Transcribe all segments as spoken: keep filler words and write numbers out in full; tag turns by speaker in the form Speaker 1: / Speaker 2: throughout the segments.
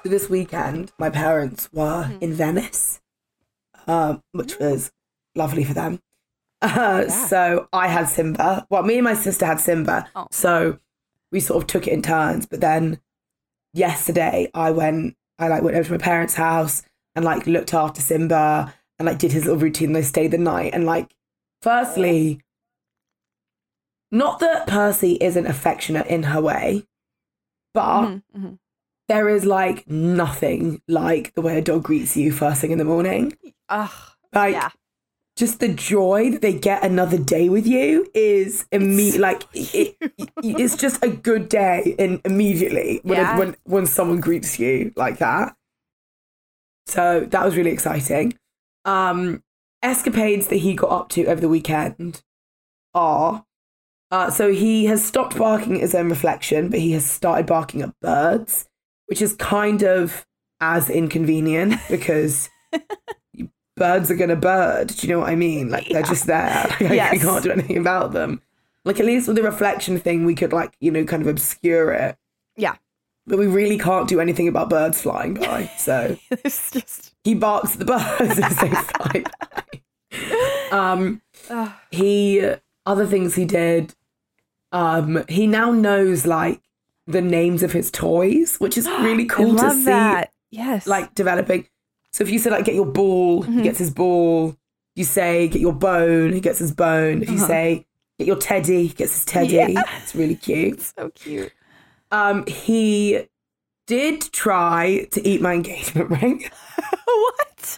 Speaker 1: So this weekend, my parents were mm-hmm. in Venice, um, which was lovely for them. Uh, yeah. So I had Simba. Well, me and my sister had Simba. Oh. So we sort of took it in turns. But then yesterday, I went. I like went over to my parents' house and like looked after Simba and like did his little routine. They stayed the night and like, firstly, not that Percy isn't affectionate in her way, but mm-hmm, mm-hmm. there is like nothing like the way a dog greets you first thing in the morning.
Speaker 2: Ugh,
Speaker 1: like,
Speaker 2: yeah.
Speaker 1: just the joy that they get another day with you is immediate. So like it, it, it's just a good day and immediately when,
Speaker 2: yeah.
Speaker 1: it, when when someone greets you like that. So that was really exciting. Um, escapades that he got up to over the weekend are uh, so he has stopped barking at his own reflection, but he has started barking at birds, which is kind of as inconvenient because. Birds are gonna bird. Do you know what I mean? Like they're yeah. just there. Like, yes. I can't do anything about them. Like at least with the reflection thing, we could like you know kind of obscure it.
Speaker 2: Yeah,
Speaker 1: but we really can't do anything about birds flying by. So
Speaker 2: it's just
Speaker 1: he barks at the birds as they fly by. Um, he other things he did. Um, he now knows like the names of his toys, which is really cool
Speaker 2: I love
Speaker 1: to see.
Speaker 2: That. Yes,
Speaker 1: like developing. So if you say, like, get your ball, mm-hmm. he gets his ball. You say, get your bone, he gets his bone. If you uh-huh. say, get your teddy, he gets his teddy. Yeah. It's really cute.
Speaker 2: It's so cute.
Speaker 1: Um, he did try to eat my engagement ring.
Speaker 2: What?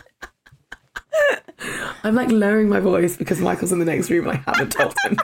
Speaker 1: I'm, like, lowering my voice because Michael's in the next room and I haven't told him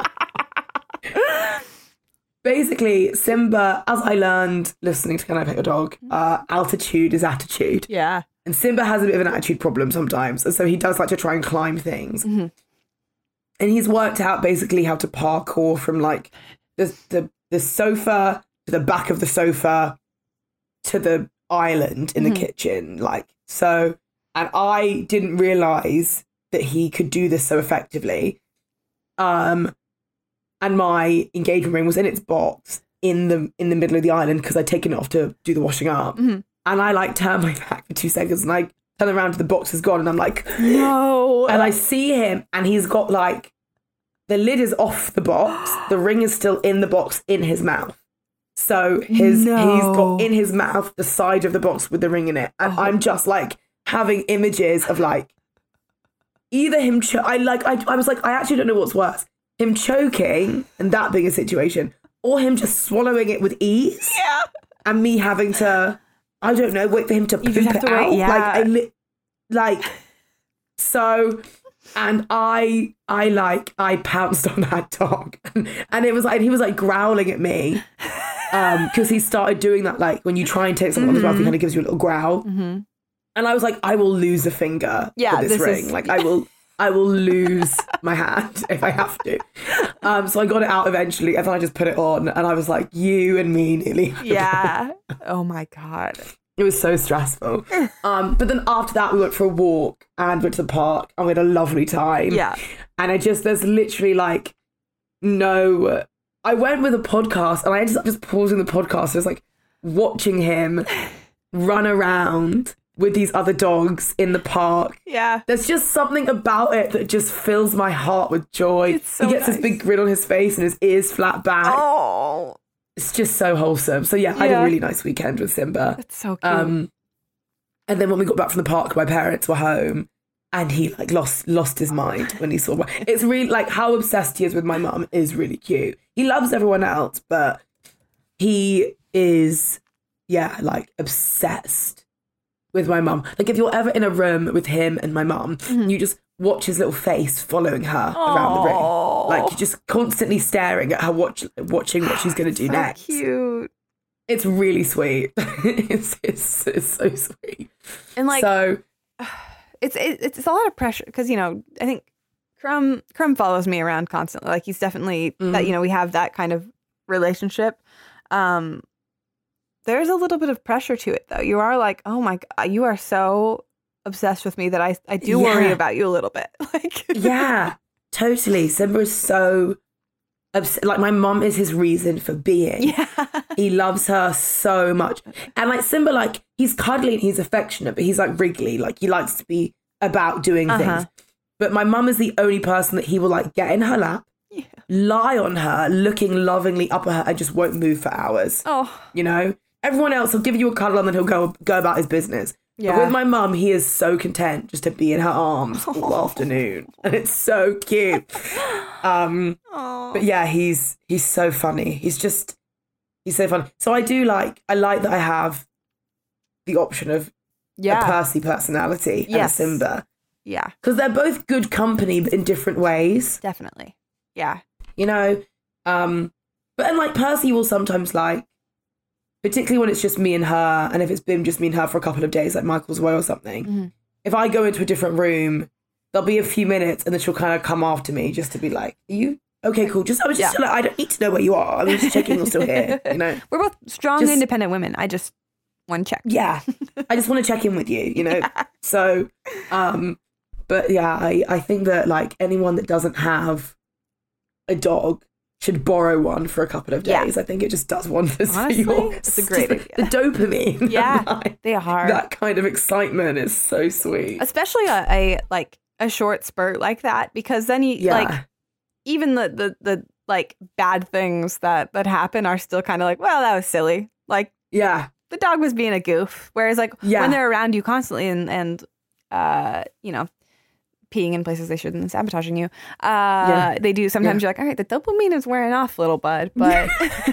Speaker 1: that. Basically, Simba, as I learned listening to Can I Pet Your Dog, uh, altitude is attitude.
Speaker 2: Yeah.
Speaker 1: And Simba has a bit of an attitude problem sometimes. And so he does like to try and climb things.
Speaker 2: Mm-hmm.
Speaker 1: And he's worked out basically how to parkour from like the, the, the sofa to the back of the sofa to the island in mm-hmm. the kitchen. Like, so, and I didn't realise that he could do this so effectively. Um, and my engagement ring was in its box in the in the middle of the island because I'd taken it off to do the washing up.
Speaker 2: Mm-hmm.
Speaker 1: And I like turn my back for two seconds and I turn around to the box is gone and I'm like,
Speaker 2: no.
Speaker 1: And I see him and he's got like, the lid is off the box. The ring is still in the box in his mouth. So his
Speaker 2: no.
Speaker 1: he's got in his mouth the side of the box with the ring in it. And oh. I'm just like having images of like, either him, cho- I like, I, I was like, I actually don't know what's worse. Him choking and that being a situation or him just swallowing it with ease.
Speaker 2: Yeah.
Speaker 1: And me having to... I don't know, wait for him to poop
Speaker 2: you have
Speaker 1: it
Speaker 2: to
Speaker 1: out.
Speaker 2: Wait, yeah.
Speaker 1: Like, I li- like, so, and I, I like, I pounced on that dog. And it was like, he was like growling at me. Um, because he started doing that, like, when you try and take something mm-hmm. on his mouth, he kind of gives you a little growl.
Speaker 2: Mm-hmm.
Speaker 1: And I was like, I will lose a finger
Speaker 2: yeah,
Speaker 1: for this,
Speaker 2: this
Speaker 1: ring.
Speaker 2: Is...
Speaker 1: Like, I will, I will lose my hand if I have to. Um, so I got it out eventually, and then I just put it on, and I was like, you and me nearly had
Speaker 2: yeah. Oh my God.
Speaker 1: It was so stressful. Um, but then after that, we went for a walk and went to the park, and we had a lovely time.
Speaker 2: Yeah.
Speaker 1: And I just, there's literally like no, I went with a podcast, and I ended up just pausing the podcast. I was like watching him run around with these other dogs in the park.
Speaker 2: Yeah.
Speaker 1: There's just something about it that just fills my heart with joy.
Speaker 2: It's so
Speaker 1: he gets
Speaker 2: nice.
Speaker 1: this big grin on his face and his ears flat back.
Speaker 2: Oh.
Speaker 1: It's just so wholesome. So yeah,
Speaker 2: yeah.
Speaker 1: I had a really nice weekend with Simba.
Speaker 2: That's so cute.
Speaker 1: Um, and then when we got back from the park, my parents were home and he like lost lost his mind when he saw my... It's really like how obsessed he is with my mum is really cute. He loves everyone else, but he is, yeah, like obsessed with my mum. Like if you're ever in a room with him and my mum, mm-hmm. you just watch his little face following her
Speaker 2: Aww.
Speaker 1: around the room. Like you're just constantly staring at her, watch, watching what she's going to do
Speaker 2: so
Speaker 1: next.
Speaker 2: Cute.
Speaker 1: It's really sweet. it's, it's it's so sweet.
Speaker 2: And like,
Speaker 1: so
Speaker 2: it's it, it's a lot of pressure because you know I think Crumb Crumb follows me around constantly. Like he's definitely mm-hmm. that you know we have that kind of relationship. Um, there's a little bit of pressure to it though. You are like, oh my God, you are so obsessed with me that I I do yeah. worry about you a little bit. Like
Speaker 1: yeah, totally. Simba is so obs- like my mom is his reason for being.
Speaker 2: Yeah.
Speaker 1: He loves her so much. And like Simba, like he's cuddly and he's affectionate, but he's like wriggly. Like he likes to be about doing uh-huh. things. But my mum is the only person that he will like get in her lap, yeah. lie on her, looking lovingly up at her and just won't move for hours.
Speaker 2: Oh.
Speaker 1: You know? Everyone else will give you a cuddle and then he'll go go about his business. Yeah. But with my mum, he is so content just to be in her arms all oh. afternoon. And it's so cute. Um, oh. But yeah, he's he's so funny. He's just, he's so funny. So I do like, I like that I have the option of yeah. a Percy personality yes. and a Simba.
Speaker 2: Yeah.
Speaker 1: Because they're both good company, but in different ways.
Speaker 2: Definitely. Yeah.
Speaker 1: You know? Um, but and like Percy will sometimes like, particularly when it's just me and her, and if it's been just me and her for a couple of days, like Michael's away or something, mm-hmm. if I go into a different room, there'll be a few minutes and then she'll kind of come after me just to be like, are you okay, cool? Just I was just yeah. like, I don't need to know where you are. I'm just checking you're still here, you know?
Speaker 2: We're both strong, just, independent women. I just want to check.
Speaker 1: Yeah. I just want to check in with you, you know? Yeah. So, um, but yeah, I, I think that like anyone that doesn't have a dog should borrow one for a couple of days. Yeah. I think it just does wonders
Speaker 2: Honestly,
Speaker 1: for your...
Speaker 2: It's a great idea.
Speaker 1: The dopamine.
Speaker 2: Yeah,
Speaker 1: like,
Speaker 2: they are.
Speaker 1: That kind of excitement is so sweet.
Speaker 2: Especially a, a like a short spurt like that, because then you yeah. like even the, the the like bad things that that happen are still kind of like, well, that was silly. Like
Speaker 1: yeah,
Speaker 2: the dog was being a goof. Whereas like yeah. when they're around you constantly and and uh you know, peeing in places they shouldn't, sabotaging you. Uh, yeah. They do sometimes. Yeah. You're like, all right, the dopamine is wearing off, little bud. But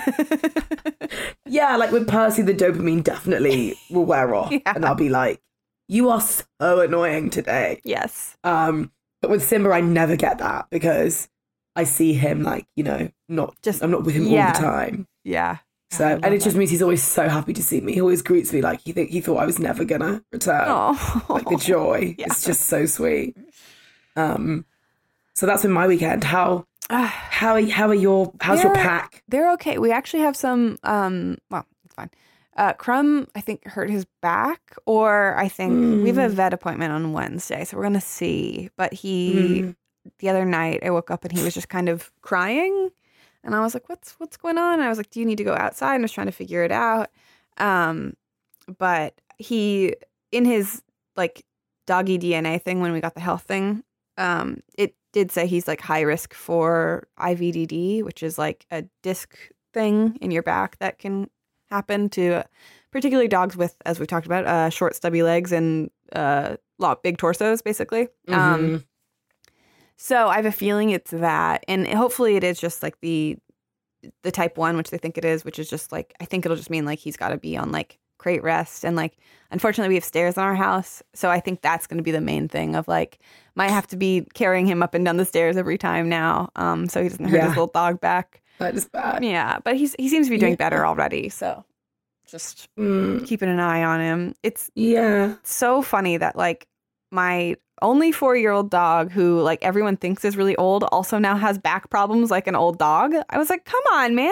Speaker 1: yeah, like with Percy, the dopamine definitely will wear off, yeah. and I'll be like, you are so annoying today.
Speaker 2: Yes.
Speaker 1: Um, but with Simba, I never get that because I see him like, you know, not just I'm not with him yeah. all the time.
Speaker 2: Yeah.
Speaker 1: So and it just that. means he's always so happy to see me. He always greets me like he think he thought I was never gonna return.
Speaker 2: Oh.
Speaker 1: Like the joy. Yeah. It's just so sweet. Um, so that's been my weekend. How how are how are your how's
Speaker 2: they're,
Speaker 1: your pack?
Speaker 2: They're okay. We actually have some. Um, well, it's fine. Uh, Crumb, I think, hurt his back, or I think mm. we have a vet appointment on Wednesday, so we're gonna see. But he mm. the other night, I woke up and he was just kind of crying, and I was like, "What's what's going on?" And I was like, "Do you need to go outside?" And I was trying to figure it out. Um, but he in his like doggy D N A thing when we got the health thing. Um, it did say he's like high risk for I V D D, which is like a disc thing in your back that can happen to particularly dogs with, as we've talked about, uh, short stubby legs and uh, lot big torsos, basically. Mm-hmm. Um, so I have a feeling it's that, and hopefully it is just like the the type one, which they think it is, which is just like I think it'll just mean like he's got to be on like crate rest, and like unfortunately we have stairs in our house, so I think that's going to be the main thing of like might have to be carrying him up and down the stairs every time now, um so he doesn't hurt yeah. his little dog back.
Speaker 1: That is bad.
Speaker 2: Yeah, but he's he seems to be doing
Speaker 1: yeah.
Speaker 2: better already, so just
Speaker 1: mm.
Speaker 2: keeping an eye on him. It's
Speaker 1: yeah
Speaker 2: so funny that like my only four-year-old dog, who like everyone thinks is really old, also now has back problems like an old dog. I was like, come on, man,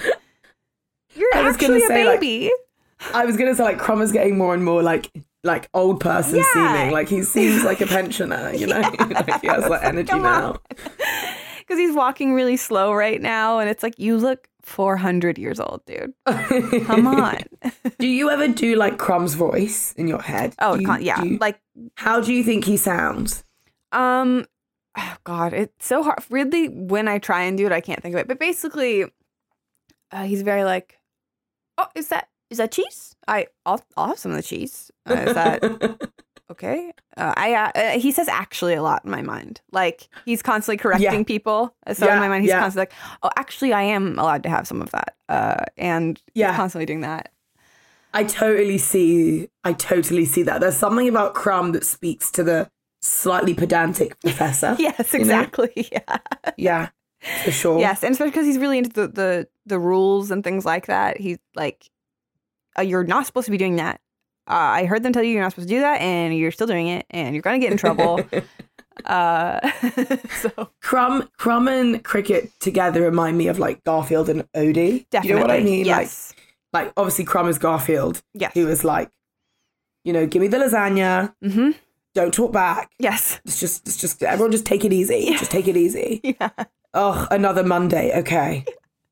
Speaker 2: you're I was actually gonna say, a baby.
Speaker 1: Like, I was gonna say like Crumb is getting more and more like like old person yeah. seeming. Like he seems like a pensioner, you know. Yeah. Like he has that energy now.
Speaker 2: Because he's walking really slow right now, and it's like you look four hundred years old, dude. Come on.
Speaker 1: Do you ever do like Crumb's voice in your head?
Speaker 2: Oh,
Speaker 1: you,
Speaker 2: yeah.
Speaker 1: You,
Speaker 2: like,
Speaker 1: how do you think he sounds?
Speaker 2: Um, oh God, it's so hard. Really, when I try and do it, I can't think of it. But basically, uh, he's very like, oh, is that. Is that cheese? I, I'll, I'll have some of the cheese. Uh, is that okay? Uh, I uh, uh, he says actually a lot in my mind. Like he's constantly correcting yeah. people. So yeah, in my mind, he's yeah. constantly like, oh, actually, I am allowed to have some of that. Uh, and yeah. he's constantly doing that.
Speaker 1: I totally see. I totally see that. There's something about Crumb that speaks to the slightly pedantic professor.
Speaker 2: Yes, exactly. You know? Yeah.
Speaker 1: Yeah, for sure.
Speaker 2: Yes, and especially because he's really into the, the the rules and things like that. He's like. Uh, you're not supposed to be doing that. Uh, I heard them tell you you're not supposed to do that, and you're still doing it, and you're going to get in trouble. uh, so
Speaker 1: Crumb, Crumb and Cricket together remind me of like Garfield and Odie.
Speaker 2: Definitely.
Speaker 1: You know what I mean?
Speaker 2: Yes.
Speaker 1: Like, like obviously Crumb is Garfield.
Speaker 2: Yes.
Speaker 1: Who was like, you know, give me the lasagna.
Speaker 2: Mm-hmm.
Speaker 1: Don't talk back.
Speaker 2: Yes.
Speaker 1: It's just, it's just, everyone just take it easy.
Speaker 2: Yeah.
Speaker 1: Just take it easy.
Speaker 2: Yeah.
Speaker 1: Oh, another Monday. Okay.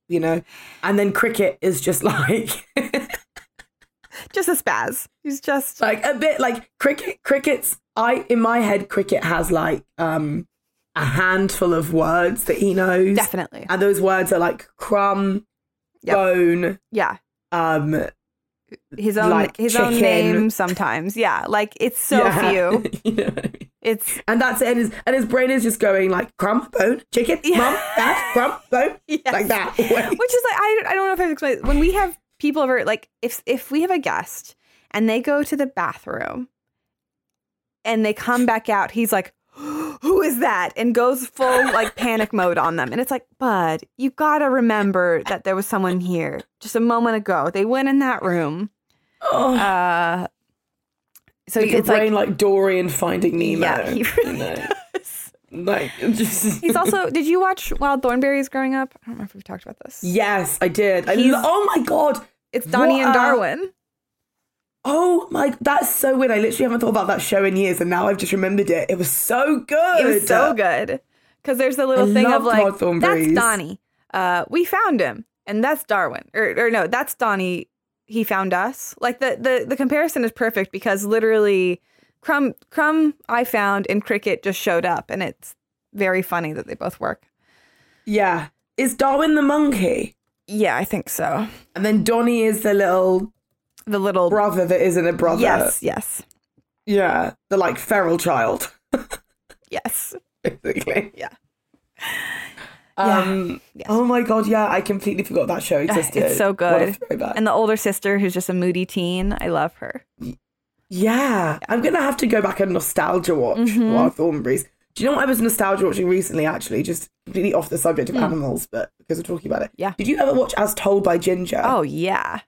Speaker 1: you know. And then Cricket is just like
Speaker 2: just a spaz. He's just
Speaker 1: like a bit like Cricket. Cricket's I in my head. Cricket has like um a handful of words that he knows.
Speaker 2: Definitely,
Speaker 1: and those words are like crumb, yep. bone,
Speaker 2: yeah,
Speaker 1: um,
Speaker 2: his own
Speaker 1: like
Speaker 2: his
Speaker 1: chicken.
Speaker 2: own name sometimes. Yeah, like it's so
Speaker 1: yeah.
Speaker 2: few.
Speaker 1: You know what I mean?
Speaker 2: It's
Speaker 1: and that's it. And his, and his brain is just going like crumb, bone, chicken,
Speaker 2: yeah.
Speaker 1: mum, dad, crumb, bone,
Speaker 2: yes.
Speaker 1: like that. Wait.
Speaker 2: Which is like I I don't know if I've explained when we have people over like if if we have a guest and they go to the bathroom and they come back out, he's like, who is that? And goes full like panic mode on them. And it's like, bud, you gotta remember that there was someone here just a moment ago. They went in that room.
Speaker 1: Oh.
Speaker 2: Uh, so
Speaker 1: like
Speaker 2: it's
Speaker 1: a brain
Speaker 2: like,
Speaker 1: like Dory Finding Nemo.
Speaker 2: Yeah, he really
Speaker 1: you know?
Speaker 2: does.
Speaker 1: Like just.
Speaker 2: He's also. Did you watch Wild Thornberrys growing up? I don't remember if we've talked about this.
Speaker 1: Yes, I did. I
Speaker 2: He's-
Speaker 1: lo- oh my god,
Speaker 2: It's Donnie
Speaker 1: What
Speaker 2: and
Speaker 1: a-
Speaker 2: Darwin.
Speaker 1: Oh my, that's so weird. I literally haven't thought about that show in years, and now I've just remembered it. It was so good.
Speaker 2: It was so good. Because there's the little
Speaker 1: I
Speaker 2: thing of
Speaker 1: loved
Speaker 2: like,
Speaker 1: Wild Thornberries.
Speaker 2: that's Donnie. Uh, we found him. And that's Darwin. Or, or no, that's Donnie. He found us. Like the, the, the comparison is perfect because literally Crumb, Crumb I found and Cricket just showed up. And it's very funny that they both work.
Speaker 1: Yeah. Is Darwin the monkey?
Speaker 2: Yeah, I think so.
Speaker 1: And then Donnie is the little
Speaker 2: The little
Speaker 1: brother that isn't a brother.
Speaker 2: Yes, yes.
Speaker 1: Yeah. The like feral child.
Speaker 2: Yes.
Speaker 1: Basically.
Speaker 2: Yeah.
Speaker 1: Um,
Speaker 2: Yes.
Speaker 1: Oh my god, yeah, I completely forgot that show existed.
Speaker 2: It's so
Speaker 1: What a
Speaker 2: good.
Speaker 1: throwback.
Speaker 2: And the older sister who's just a moody teen. I love her.
Speaker 1: Yeah, I'm gonna have to go back and nostalgia watch
Speaker 2: Mhm.
Speaker 1: Wild Thornberries. Do you know what I was nostalgia watching recently? Actually, just completely off the subject of
Speaker 2: Mm.
Speaker 1: animals, but because we're talking about it.
Speaker 2: Yeah.
Speaker 1: Did you ever watch As Told by Ginger?
Speaker 2: Oh, yeah.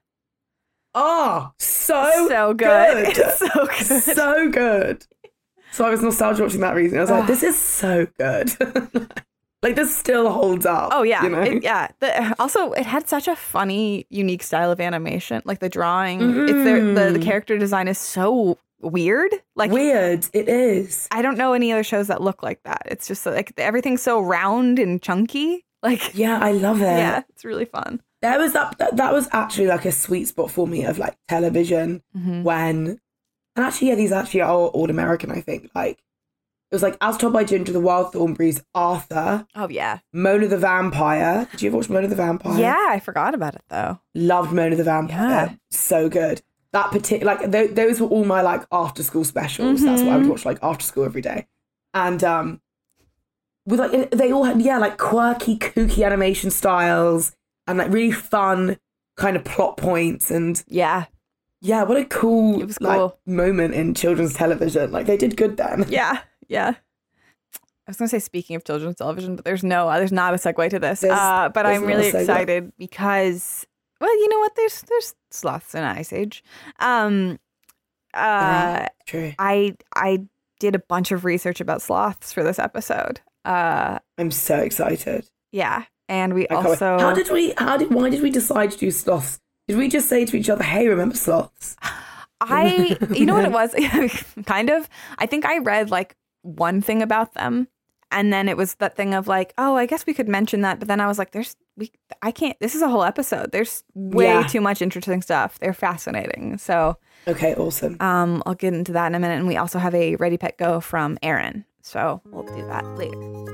Speaker 1: oh, so
Speaker 2: So good.
Speaker 1: good.
Speaker 2: It's so good.
Speaker 1: so good. So I was nostalgia watching that recently. I was like,
Speaker 2: Oh.
Speaker 1: this is so good. Like this still holds up.
Speaker 2: Oh yeah,
Speaker 1: you know?
Speaker 2: It- yeah. The, also, it had such a funny, unique style of animation. Like the drawing, it's there. The, the
Speaker 1: Mm.
Speaker 2: character design is so weird. Like
Speaker 1: Weird. It is.
Speaker 2: I don't know any other shows that look like that. It's just like everything's so round and chunky. Like
Speaker 1: Yeah, I love it.
Speaker 2: yeah, it's really fun.
Speaker 1: There was that, that that was actually like a sweet spot for me of like television
Speaker 2: Mhm.
Speaker 1: when, and actually yeah, these actually are all American. I think like it was like As Told by Ginger, The Wild Thornberries, Arthur,
Speaker 2: Oh yeah,
Speaker 1: Mona the Vampire. Did you ever watch Mona the Vampire?
Speaker 2: yeah. I forgot about it though.
Speaker 1: Loved Mona the Vampire.
Speaker 2: Yeah.
Speaker 1: So good. That particular like th- those were all my like after school specials. That's what I would
Speaker 2: Mhm.
Speaker 1: watch like after school every day, and um, with like they all had yeah like quirky, kooky animation styles and like really fun kind of plot points and.
Speaker 2: Yeah,
Speaker 1: Yeah, what a cool,
Speaker 2: It was
Speaker 1: like,
Speaker 2: cool.
Speaker 1: moment in children's television. Like they did good then.
Speaker 2: yeah, yeah. I was gonna say speaking of children's television, but there's no, there's not a segue to this.
Speaker 1: There's-
Speaker 2: uh, but
Speaker 1: there's
Speaker 2: I'm
Speaker 1: not
Speaker 2: really
Speaker 1: a segue.
Speaker 2: excited because, well, you know what? There's there's sloths in Ice Age. Um, uh,
Speaker 1: True.
Speaker 2: I I did a bunch of research about sloths for this episode. Uh,
Speaker 1: I'm so excited.
Speaker 2: yeah, and we
Speaker 1: I can't wait.
Speaker 2: also
Speaker 1: How did we? How did? Why did we decide to do sloths? Did we just say to each other, "Hey, remember sloths"?
Speaker 2: I, you know what it was? Kind of. I think I read like one thing about them, and then it was that thing of like, oh, I guess we could mention that. But then I was like, there's, we, I can't. This is a whole episode. There's way
Speaker 1: Yeah.
Speaker 2: too much interesting stuff. They're fascinating. So,
Speaker 1: Okay, awesome.
Speaker 2: um, I'll get into that in a minute. And we also have a Ready Pet Go from Aaron. So we'll do that later.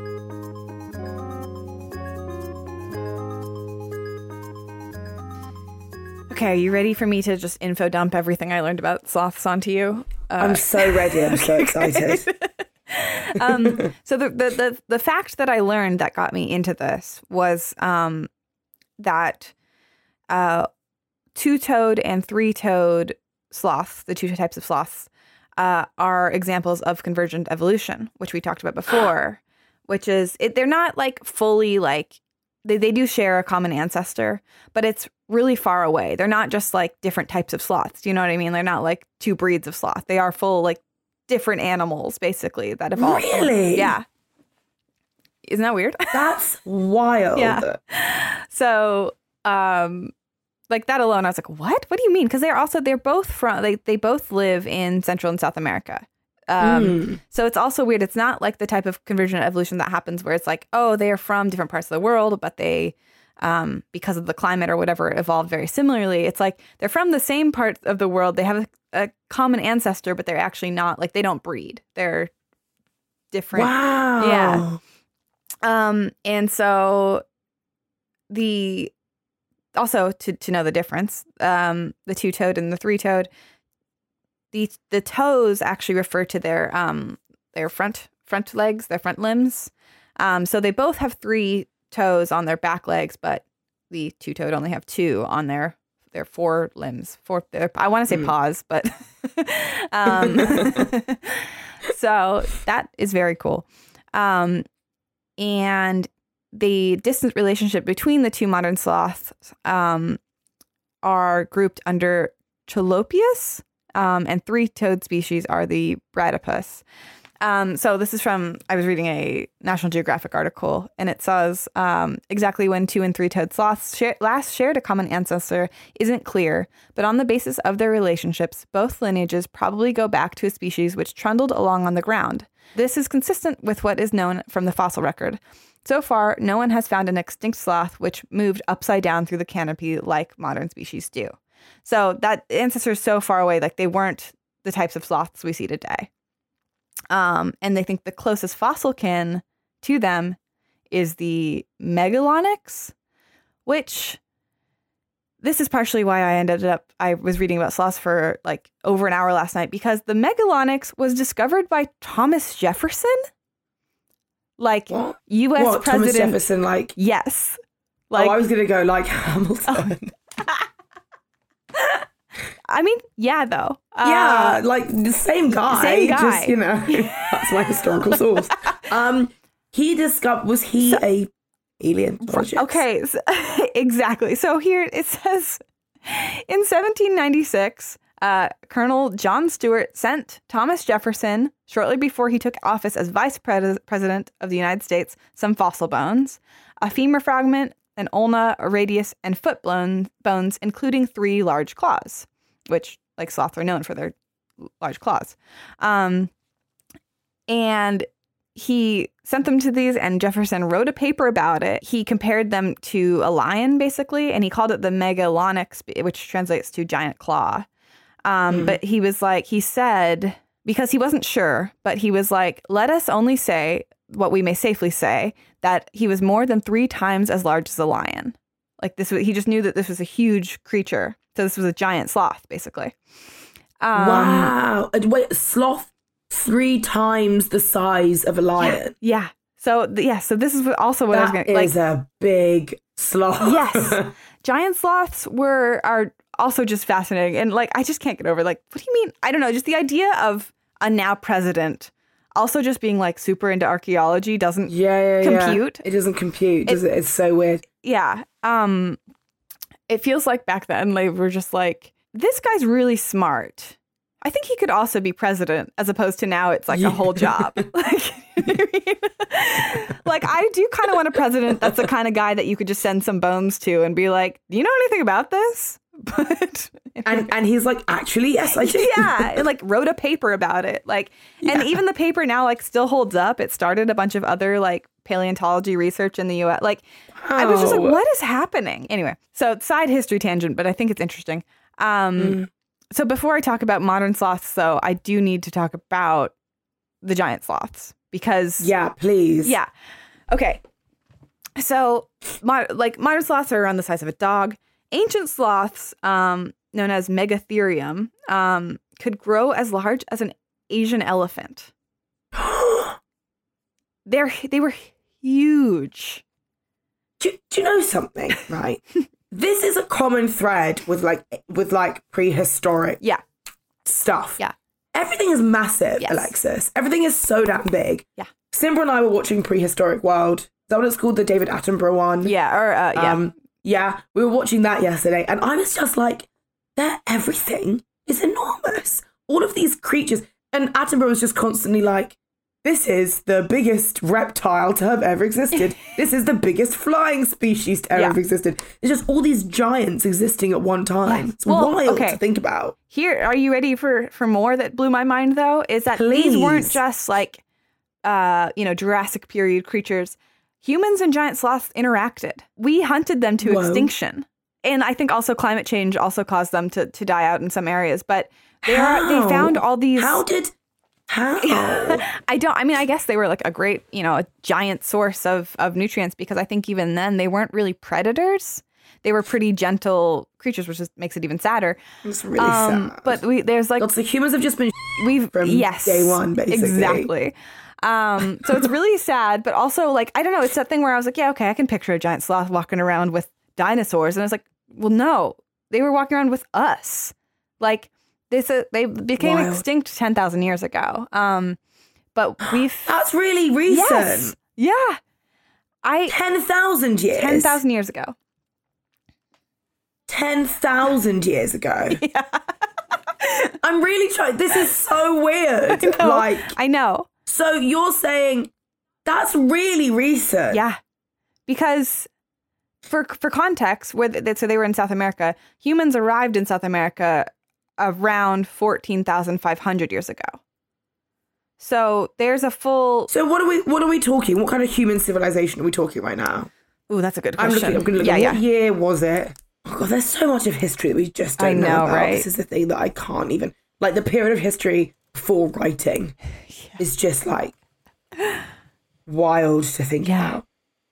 Speaker 2: Okay, are you ready for me to just info dump everything I learned about sloths onto you? Uh,
Speaker 1: I'm so ready. I'm so excited.
Speaker 2: um, so the, the the the fact that I learned that got me into this was um, that uh, two-toed and three-toed sloths, the two types of sloths, uh, are examples of convergent evolution, which we talked about before. Which is it, they're not like fully like they they do share a common ancestor, but it's really far away. They're not just like different types of sloths. Do you know what I mean? They're not like two breeds of sloth. They are full like different animals basically that evolved.
Speaker 1: Really?
Speaker 2: Yeah. Isn't that weird?
Speaker 1: That's wild.
Speaker 2: Yeah. So, um, like that alone, I was like, what? What do you mean? Because they're also, they're both from, they, they both live in Central and South America. Um,
Speaker 1: Mm.
Speaker 2: So it's also weird. It's not like the type of convergent evolution that happens where it's like, oh, they are from different parts of the world, but they um, because of the climate or whatever, evolved very similarly. It's like they're from the same part of the world. They have a, a common ancestor, but they're actually not, like, they don't breed. They're different.
Speaker 1: Wow.
Speaker 2: Yeah. Um, and so the, also to, to know the difference, um, the two-toed and the three-toed, the the toes actually refer to their um their front front legs, their front limbs. Um, so they both have three toes on their back legs, but the two-toed only have two on their their four limbs. Four, their, I want to say mm. paws, but um, so that is very cool. Um, and the distant relationship between the two modern sloths um, are grouped under Cholopius, um, and three-toed species are the Bradipus. Um, so this is from, I was reading a National Geographic article, and it says um, exactly when two and three-toed sloths share, last shared a common ancestor isn't clear, but on the basis of their relationships, both lineages probably go back to a species which trundled along on the ground. This is consistent with what is known from the fossil record. So far, no one has found an extinct sloth which moved upside down through the canopy like modern species do. So that ancestor is so far away, like they weren't the types of sloths we see today. Um, and they think the closest fossil kin to them is the Megalonyx, which this is partially why I ended up, I was reading about sloths for like over an hour last night, because the Megalonyx was discovered by Thomas Jefferson. Like what? U S
Speaker 1: what,
Speaker 2: President.
Speaker 1: Thomas Jefferson, like?
Speaker 2: Yes. Like,
Speaker 1: oh, I was going to go like Hamilton.
Speaker 2: Oh. I mean, yeah, though.
Speaker 1: Yeah,
Speaker 2: uh,
Speaker 1: like the same guy.
Speaker 2: Same guy.
Speaker 1: Just, you know, that's my historical source. Um, he discovered, was he so, a alien biologist?
Speaker 2: Okay, so, exactly. So here it says, in seventeen ninety-six, uh, Colonel John Stuart sent Thomas Jefferson, shortly before he took office as Vice Pres- President of the United States, some fossil bones, a femur fragment, an ulna, a radius, and foot bone, bones, including three large claws, which, like sloths, are known for their large claws. Um, and he sent them to these, and Jefferson wrote a paper about it. He compared them to a lion, basically, and he called it the Megalonyx, which translates to giant claw. Um, mm. But he was like, he said, because he wasn't sure, but he was like, let us only say what we may safely say, that he was more than three times as large as a lion. Like this, he just knew that this was a huge creature. So this was a giant sloth, basically. Um,
Speaker 1: wow. Wait, sloth three times the size of a lion.
Speaker 2: Yeah. yeah. So, yeah. So this is also what
Speaker 1: that
Speaker 2: I was going to
Speaker 1: like. Is a big sloth.
Speaker 2: Yes. Giant sloths were, are also just fascinating. And like, I just can't get over, like, what do you mean? I don't know. Just the idea of a now president also just being like super into archaeology doesn't
Speaker 1: yeah, yeah,
Speaker 2: compute.
Speaker 1: Yeah. It doesn't compute, does it, it? It's so weird.
Speaker 2: Yeah. Um, it feels like back then they were just like, this guy's really smart. I think he could also be president, as opposed to now it's like yeah. a whole job. Like, you know what I mean? Like, I do kind of want a president that's the kind of guy that you could just send some bones to and be like, do you know anything about this? But
Speaker 1: and and he's like, actually, yes, I do.
Speaker 2: Yeah, and like wrote a paper about it. Like, yeah. And even the paper now like still holds up. It started a bunch of other like paleontology research in the U S. Like, wow. I was just like, what is happening? Anyway, so side history tangent, but I think it's interesting. Um, mm. So before I talk about modern sloths, though, I do need to talk about the giant sloths because
Speaker 1: yeah, please.
Speaker 2: Yeah. Okay. So, mo- like modern sloths are around the size of a dog. Ancient sloths, um, known as Megatherium, um, could grow as large as an Asian elephant. They're they were huge.
Speaker 1: Do, do you know something? Right, this is a common thread with like with like prehistoric
Speaker 2: yeah
Speaker 1: stuff.
Speaker 2: Yeah,
Speaker 1: everything is massive,
Speaker 2: yes.
Speaker 1: Alexis. Everything is so damn big.
Speaker 2: Yeah,
Speaker 1: Simba and I were watching Prehistoric World. Is that what it's called? The David Attenborough one.
Speaker 2: Yeah, or uh, yeah.
Speaker 1: Um, Yeah, we were watching that yesterday, and I was just like, "Their everything is enormous. All of these creatures." And Attenborough was just constantly like, "This is the biggest reptile to have ever existed. This is the biggest flying species to ever yeah. have existed." There's just all these giants existing at one time. Yeah. It's well, wild okay. to think about.
Speaker 2: Here, are you ready for, for more that blew my mind, though? Is that
Speaker 1: Please.
Speaker 2: These weren't just like, uh, you know, Jurassic period creatures. humans and giant sloths interacted. We hunted them to
Speaker 1: Whoa.
Speaker 2: extinction. And I think also climate change also caused them to, to die out in some areas. But they are, they found all these.
Speaker 1: How did? How?
Speaker 2: I don't. I mean, I guess they were like a great, you know, a giant source of of nutrients, because I think even then they weren't really predators. They were pretty gentle creatures, which just makes it even sadder.
Speaker 1: It's really
Speaker 2: um,
Speaker 1: sad.
Speaker 2: But we there's like
Speaker 1: Lots of humans have just been
Speaker 2: we've
Speaker 1: from
Speaker 2: yes,
Speaker 1: day one, basically.
Speaker 2: Exactly. Um, so it's really sad, but also like I don't know. It's that thing where I was like, yeah, okay, I can picture a giant sloth walking around with dinosaurs, and I was like, well, no, they were walking around with us. Like this, uh, they became
Speaker 1: Wild.
Speaker 2: extinct ten thousand years ago. Um, but we've
Speaker 1: That's really recent.
Speaker 2: yes, yeah, I
Speaker 1: ten thousand years.
Speaker 2: ten thousand years ago.
Speaker 1: ten thousand years ago.
Speaker 2: Yeah.
Speaker 1: I'm really trying. This is so weird.
Speaker 2: I know.
Speaker 1: Like,
Speaker 2: I know.
Speaker 1: so you're saying that's really recent?
Speaker 2: Yeah, because for for context, where they, so they were in South America. Humans arrived in South America around fourteen thousand five hundred years ago. So there's a full.
Speaker 1: So what are we? What are we talking? What kind of human civilization are we talking right now?
Speaker 2: Ooh, that's a good
Speaker 1: I'm
Speaker 2: question.
Speaker 1: looking. I'm going to look.
Speaker 2: yeah,
Speaker 1: at
Speaker 2: yeah.
Speaker 1: What year was it? Oh God, there's so much of history that we just don't
Speaker 2: I
Speaker 1: know,
Speaker 2: know,
Speaker 1: about.
Speaker 2: right?
Speaker 1: This is the thing that I can't even. Like the period of history before writing
Speaker 2: Yeah.
Speaker 1: is just like wild to think
Speaker 2: Yeah.
Speaker 1: about.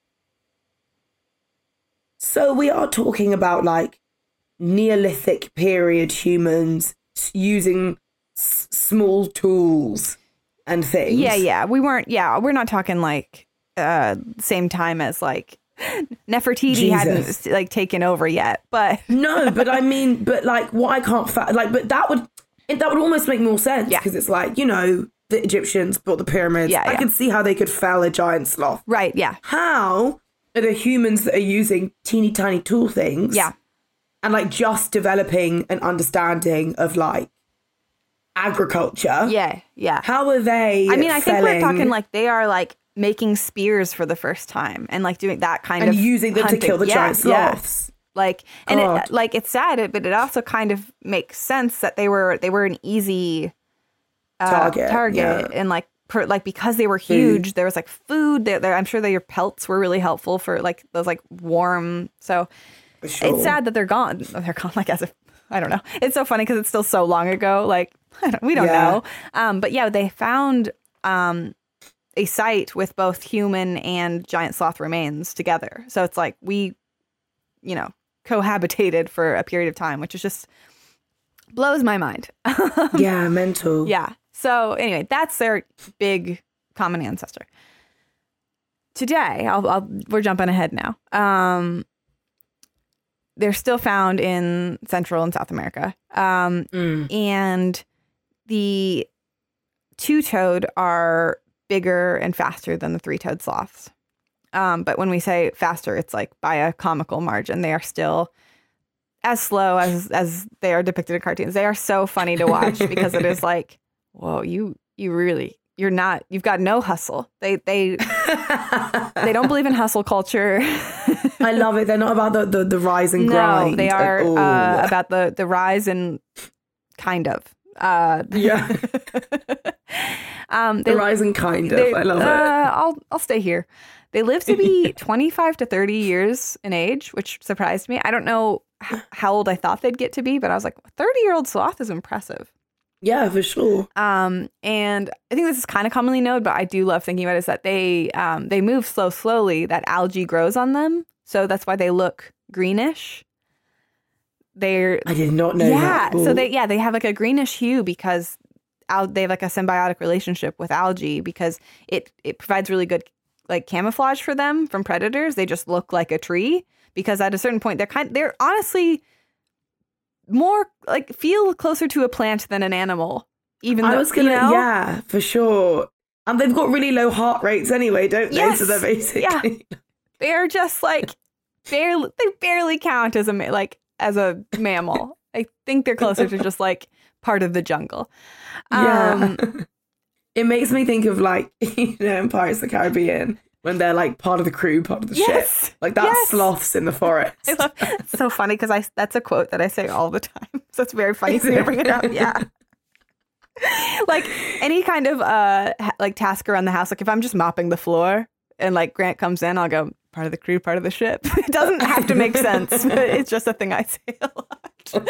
Speaker 1: So we are talking about like Neolithic period humans using s- small tools and things.
Speaker 2: Yeah, yeah. We weren't. Yeah, we're not talking like uh same time as like Nefertiti
Speaker 1: Jesus.
Speaker 2: hadn't like taken over yet, but
Speaker 1: No, but I mean, but like what I can't fa- like, but that would it, that would almost make more sense
Speaker 2: Yeah.
Speaker 1: because it's like, you know, the Egyptians built the pyramids.
Speaker 2: Yeah,
Speaker 1: I
Speaker 2: yeah.
Speaker 1: could see how they could fell a giant sloth.
Speaker 2: right. Yeah,
Speaker 1: How are the humans that are using teeny tiny tool things?
Speaker 2: yeah.
Speaker 1: And like just developing an understanding of like agriculture.
Speaker 2: Yeah, yeah.
Speaker 1: How are they?
Speaker 2: I mean, I think we're
Speaker 1: felling
Speaker 2: talking like they are like making spears for the first time and like doing that kind
Speaker 1: and
Speaker 2: of
Speaker 1: using them
Speaker 2: hunting.
Speaker 1: to kill the
Speaker 2: Yeah,
Speaker 1: giant
Speaker 2: yeah.
Speaker 1: sloths.
Speaker 2: Like, and
Speaker 1: God.
Speaker 2: it, like it's sad, but it also kind of makes sense that they were they were an easy uh,
Speaker 1: Target,
Speaker 2: target,
Speaker 1: yeah.
Speaker 2: and like per, like because they were huge, there was like food. There, I'm sure that your pelts were really helpful for like those like warm. So
Speaker 1: For sure.
Speaker 2: it's sad that they're gone. They're gone. Like as if I don't know. It's so funny because it's still so long ago. Like I don't, we don't
Speaker 1: Yeah.
Speaker 2: know. Um, but yeah, they found um a site with both human and giant sloth remains together. So it's like we, you know, cohabitated for a period of time, which is just blows my mind.
Speaker 1: Yeah, mental.
Speaker 2: Yeah. So anyway, that's their big common ancestor. Today, I'll, I'll we're jumping ahead now. Um, they're still found in Central and South America, um,
Speaker 1: Mm.
Speaker 2: and the two-toed are bigger and faster than the three-toed sloths. Um, but when we say faster, it's like by a comical margin. They are still as slow as as they are depicted in cartoons. They are so funny to watch because it is like, whoa, you you really you're not you've got no hustle. They they they don't believe in hustle culture.
Speaker 1: I love it. They're not about the, the, the rise and
Speaker 2: No,
Speaker 1: grind.
Speaker 2: they are
Speaker 1: at all.
Speaker 2: uh, about the the rise and kind of. Uh,
Speaker 1: Yeah.
Speaker 2: um,
Speaker 1: The
Speaker 2: they,
Speaker 1: rise and kind of.
Speaker 2: they-
Speaker 1: I love
Speaker 2: uh,
Speaker 1: it.
Speaker 2: I'll I'll stay here. They live to be twenty-five to thirty years in age, which surprised me. I don't know h- how old I thought they'd get to be, but I was like, thirty-year-old sloth is impressive.
Speaker 1: Yeah, for sure.
Speaker 2: Um, and I think this is kind of commonly known, but I do love thinking about it, is that they um, they move so slowly that algae grows on them. So that's why they look greenish. They're
Speaker 1: I did not know
Speaker 2: yeah.
Speaker 1: that.
Speaker 2: So
Speaker 1: Ooh.
Speaker 2: they yeah they have like a greenish hue because al- they have like a symbiotic relationship with algae because it it provides really good like camouflage for them from predators. They just look like a tree because at a certain point they're kind they're honestly more like feel closer to a plant than an animal. Even
Speaker 1: I
Speaker 2: though
Speaker 1: was gonna,
Speaker 2: you know?
Speaker 1: yeah, for sure. And they've got really low heart rates anyway, don't they?
Speaker 2: Yes.
Speaker 1: So they're basically,
Speaker 2: Yeah. They're just like barely they barely count as a ma- like as a mammal. I think they're closer to just like part of the jungle.
Speaker 1: yeah.
Speaker 2: Um,
Speaker 1: It makes me think of like, you know, in Pirates of the Caribbean when they're like part of the crew, part of the
Speaker 2: Yes.
Speaker 1: ship. Like that's
Speaker 2: Yes.
Speaker 1: sloths in the forest.
Speaker 2: I love, it's so funny because I that's a quote that I say all the time. So it's very funny
Speaker 1: Is
Speaker 2: to me to
Speaker 1: it?
Speaker 2: bring it up. Yeah. Like any kind of uh ha- like task around the house, like if I'm just mopping the floor, and like Grant comes in, I'll go, part of the crew, part of the ship. It doesn't have to make sense, but it's just a thing I say a lot.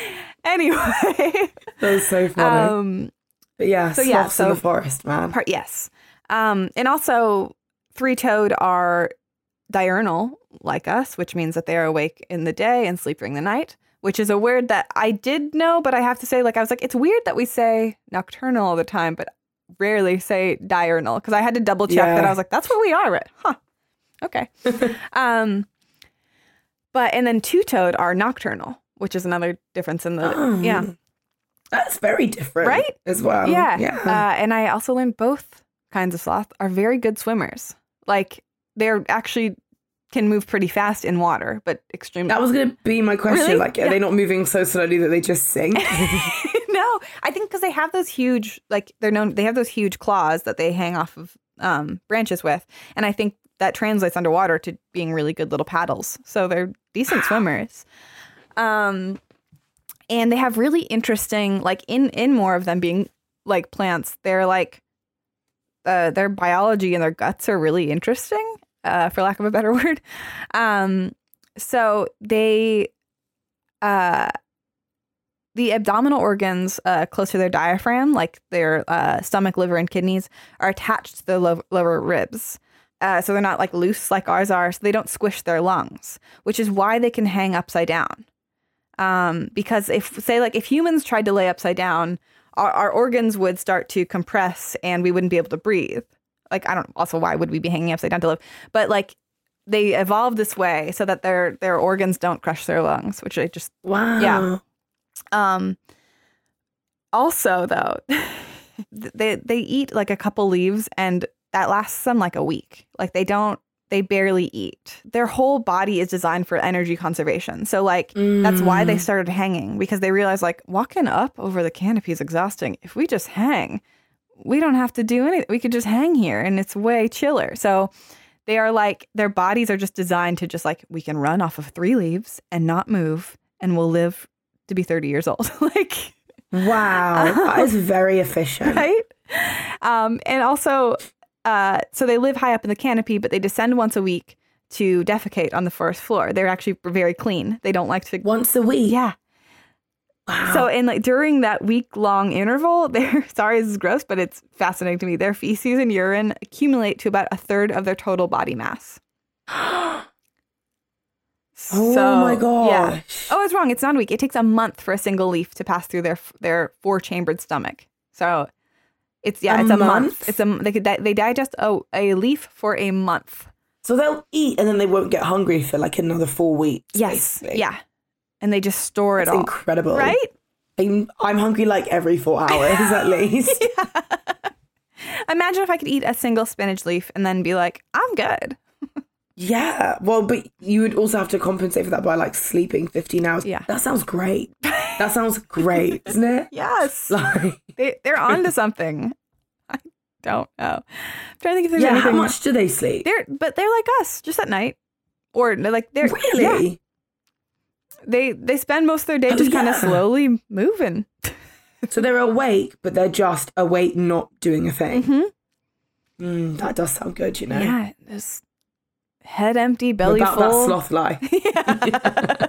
Speaker 2: Anyway.
Speaker 1: That was so funny. Um, but yeah,
Speaker 2: so
Speaker 1: sloths
Speaker 2: yeah, so
Speaker 1: in the forest, man.
Speaker 2: Part, yes. Um, and also, three-toed are diurnal, like us, which means that they are awake in the day and sleep during the night, which is a word that I did know, but I have to say, like, I was like, it's weird that we say nocturnal all the time, but rarely say diurnal, because I had to double check yeah. that. I was like, that's what we are, right? Huh. Okay. um, but, and then two-toed are nocturnal, which is another difference in the, oh, yeah.
Speaker 1: That's very different.
Speaker 2: Right?
Speaker 1: As well.
Speaker 2: Yeah.
Speaker 1: yeah.
Speaker 2: Uh, and I also learned both kinds of sloth are very good swimmers. Like, they're actually can move pretty fast in water, but extremely.
Speaker 1: That was going to be my question.
Speaker 2: Really?
Speaker 1: Like, are
Speaker 2: yeah.
Speaker 1: they not moving so slowly that they just sink?
Speaker 2: No, I think because they have those huge, like, they're known, they have those huge claws that they hang off of um, branches with. And I think that translates underwater to being really good little paddles. So they're decent swimmers. Um, and they have really interesting, like, in, in more of them being like plants, they're like, uh, their biology and their guts are really interesting, uh, for lack of a better word. Um, so they, uh, the abdominal organs uh, close to their diaphragm, like their uh, stomach, liver, and kidneys, are attached to the lo- lower ribs. Uh, so they're not like loose like ours are. So they don't squish their lungs, which is why they can hang upside down. Um, because if, say, like if humans tried to lay upside down, our, our organs would start to compress and we wouldn't be able to breathe. Like, I don't, also, why would we be hanging upside down to live? But like, they evolved this way so that their their organs don't crush their lungs, which I just,
Speaker 1: wow.
Speaker 2: Yeah. Um, also, though, they they eat like a couple leaves and that lasts them like a week. Like they don't, they barely eat. Their whole body is designed for energy conservation. So like, mm. that's why they started hanging, because they realized like walking up over the canopy is exhausting. If we just hang, we don't have to do anything. We could just hang here and it's way chiller. So they are like, their bodies are just designed to just like, we can run off of three leaves and not move and we'll live to be thirty years old. Like,
Speaker 1: wow, um, that is very efficient.
Speaker 2: Right? Um, and also, uh, so they live high up in the canopy, but they descend once a week to defecate on the first floor. They're actually very clean. They don't like to.
Speaker 1: Once a week?
Speaker 2: Yeah.
Speaker 1: Wow.
Speaker 2: So in like during that week long interval, their sorry, this is gross, but it's fascinating to me. Their feces and urine accumulate to about a third of their total body mass.
Speaker 1: Oh
Speaker 2: so,
Speaker 1: my gosh.
Speaker 2: Yeah. Oh, I was wrong. It's not a week. It takes a month for a single leaf to pass through their their four-chambered stomach. So it's yeah,
Speaker 1: a
Speaker 2: it's a
Speaker 1: month.
Speaker 2: month. It's a they could they digest oh a leaf for a month.
Speaker 1: So they'll eat and then they won't get hungry for like another four weeks.
Speaker 2: Yes.
Speaker 1: Basically.
Speaker 2: Yeah. And they just store it
Speaker 1: That's
Speaker 2: all.
Speaker 1: Incredible.
Speaker 2: Right?
Speaker 1: I'm, I'm hungry like every four hours at least.
Speaker 2: Yeah. Imagine if I could eat a single spinach leaf and then be like, I'm good.
Speaker 1: Yeah. Well, but you would also have to compensate for that by like sleeping fifteen hours.
Speaker 2: Yeah.
Speaker 1: That sounds great. That sounds great, isn't it?
Speaker 2: Yes.
Speaker 1: Like,
Speaker 2: they, they're onto something. I don't know. I'm trying to think if there's
Speaker 1: yeah,
Speaker 2: anything.
Speaker 1: how much do they sleep?
Speaker 2: They're, but they're like us, just at night. Or like they're.
Speaker 1: Really?
Speaker 2: Yeah. They they spend most of their day
Speaker 1: Oh,
Speaker 2: just kind
Speaker 1: yeah.
Speaker 2: of slowly moving.
Speaker 1: So they're awake, but they're just awake, not doing a thing.
Speaker 2: Mm-hmm.
Speaker 1: Mm, that does sound good, you know?
Speaker 2: Yeah. Just head empty, belly
Speaker 1: About
Speaker 2: full.
Speaker 1: that sloth life.
Speaker 2: Yeah.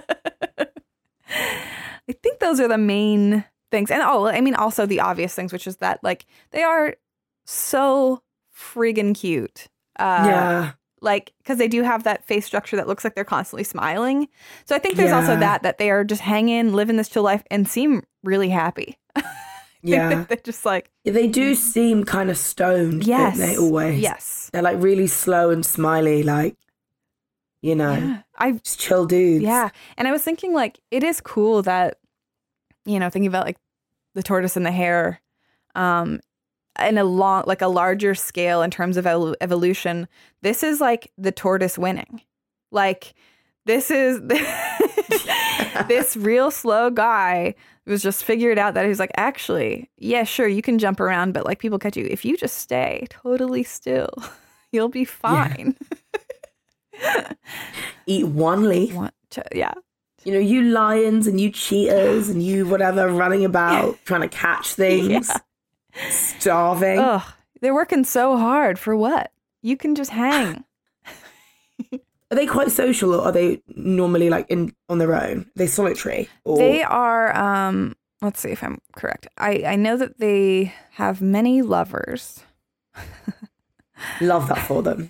Speaker 2: I think those are the main things. And oh, I mean, also the obvious things, which is that like they are so friggin' cute. Uh,
Speaker 1: yeah.
Speaker 2: Like, because they do have that face structure that looks like they're constantly smiling. So I think there's
Speaker 1: Yeah.
Speaker 2: also that, that they are just hanging, living this chill life and seem really happy.
Speaker 1: Yeah.
Speaker 2: They're just like.
Speaker 1: Yeah, they do seem kind of stoned,
Speaker 2: Yes.
Speaker 1: don't they, always?
Speaker 2: Yes.
Speaker 1: They're like really slow and smiley, like, you know,
Speaker 2: Yeah. I
Speaker 1: just chill dudes.
Speaker 2: Yeah. And I was thinking, like, it is cool that, you know, thinking about like the tortoise and the hare, um, in a long, like a larger scale in terms of el- evolution, this is like the tortoise winning. Like, this is this real slow guy was just figured out that he's like, actually, yeah, sure, you can jump around, but like people catch you. If you just stay totally still, you'll be fine.
Speaker 1: Yeah. Eat one leaf.
Speaker 2: Want to, yeah.
Speaker 1: You know, you lions and you cheetahs and you whatever running about trying to catch things.
Speaker 2: Yeah.
Speaker 1: Starving.
Speaker 2: Ugh, they're working so hard for what? you can just hang.
Speaker 1: Are they quite social, or are they normally like in on their own? Are they solitary? Or...
Speaker 2: They are, um, let's see if I'm correct. I, I know that they have many lovers.
Speaker 1: Love that for them.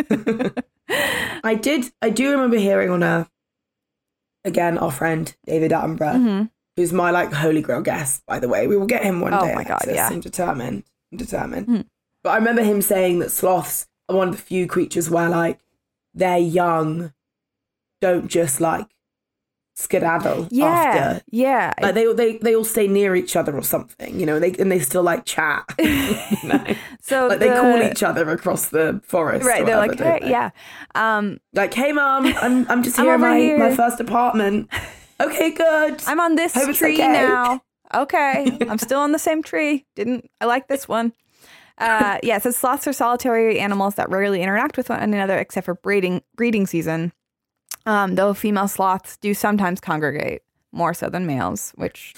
Speaker 1: I did, I do remember hearing on a, again, our friend David Attenborough, mm-hmm. who's my like holy grail guest, by the way. We will get him one
Speaker 2: oh
Speaker 1: day.
Speaker 2: Oh my God, yeah.
Speaker 1: I'm determined. I'm determined. Mm-hmm. But I remember him saying that sloths are one of the few creatures where like their young don't just like skedaddle
Speaker 2: yeah,
Speaker 1: after.
Speaker 2: Yeah.
Speaker 1: Like they they they all stay near each other or something, you know, they and they still like chat. You know?
Speaker 2: So
Speaker 1: like
Speaker 2: the,
Speaker 1: they call each other across the forest.
Speaker 2: Right. They're
Speaker 1: whatever,
Speaker 2: like, hey,
Speaker 1: they?
Speaker 2: yeah. Um
Speaker 1: like, hey mom, I'm I'm just here
Speaker 2: I'm
Speaker 1: in my,
Speaker 2: here.
Speaker 1: my first apartment. Okay, good.
Speaker 2: I'm on this
Speaker 1: Hope
Speaker 2: tree
Speaker 1: okay.
Speaker 2: now. Okay. I'm still on the same tree. Didn't I like this one? Uh, yeah, it says sloths are solitary animals that rarely interact with one another except for breeding breeding season. Um, though female sloths do sometimes congregate, more so than males, which